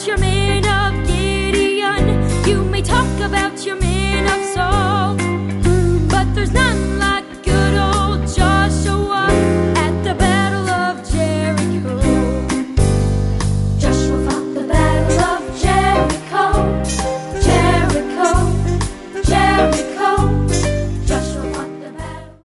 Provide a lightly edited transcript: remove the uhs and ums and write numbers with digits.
about your men of Gideon. You may talk about your men